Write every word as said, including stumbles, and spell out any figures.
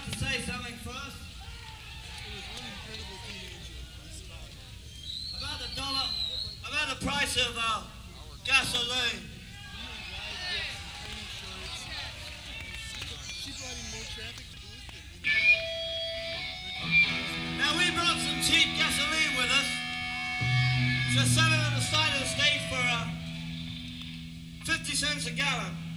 to say something first about the dollar, about the price of uh, gasoline. Now we brought some cheap gasoline with us. Just selling on the side of the stage for uh, fifty cents a gallon.